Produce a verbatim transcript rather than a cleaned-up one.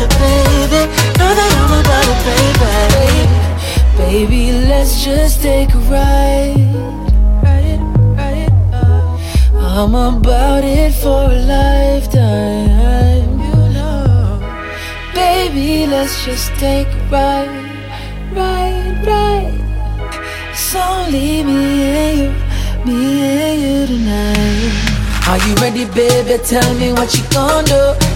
it, baby. Know that I'm about it, baby. Baby, let's just take a ride. Ride, ride, uh. I'm about it for a lifetime. You know, baby, let's just take a ride. Ride, ride. It's only me and you, me and you tonight. Are you ready, baby? Tell me what you gon' do.